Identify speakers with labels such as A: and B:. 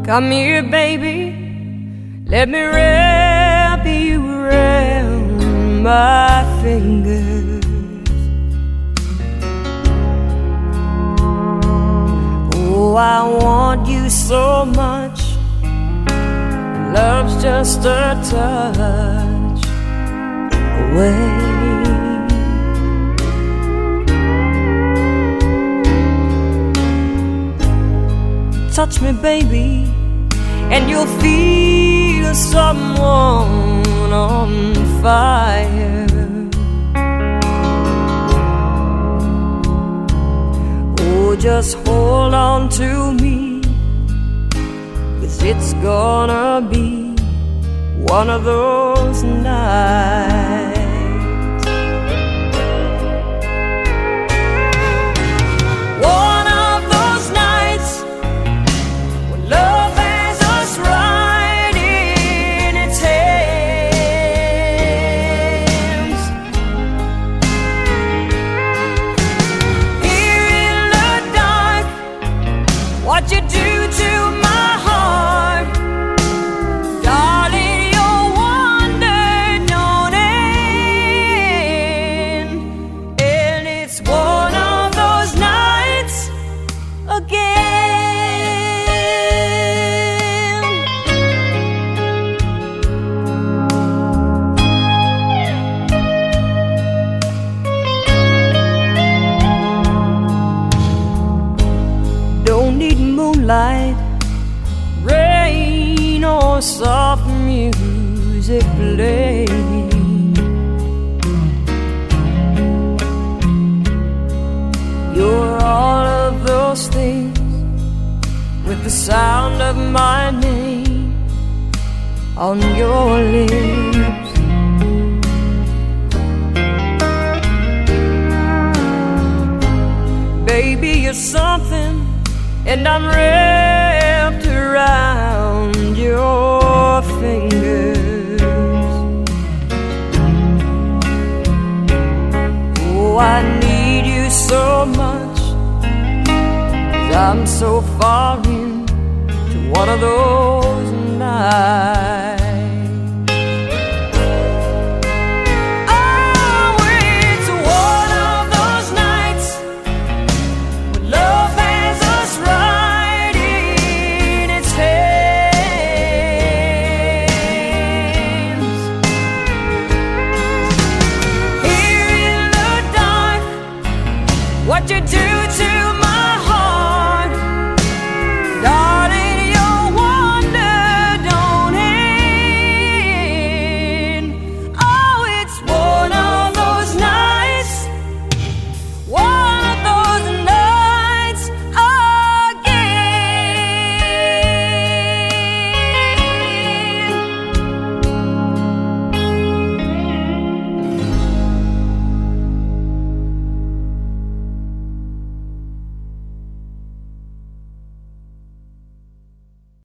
A: Come here, baby, let me wrap you around my fingers. Oh, I want you so much. Love's just a touch away. Touch me, baby, and you'll feel someone on fire. Oh, just hold on to me, 'cause it's gonna be one of those nights. What you do to my heart, darling, your wonder don't end. And it's one of those nights again. Don't need moonlight, rain, or soft music playing. You're all of those things, with the sound of my name on your lips. Baby, you're something, and I'm wrapped around your fingers. Oh, I need you so much, 'cause I'm so far into one of those nights.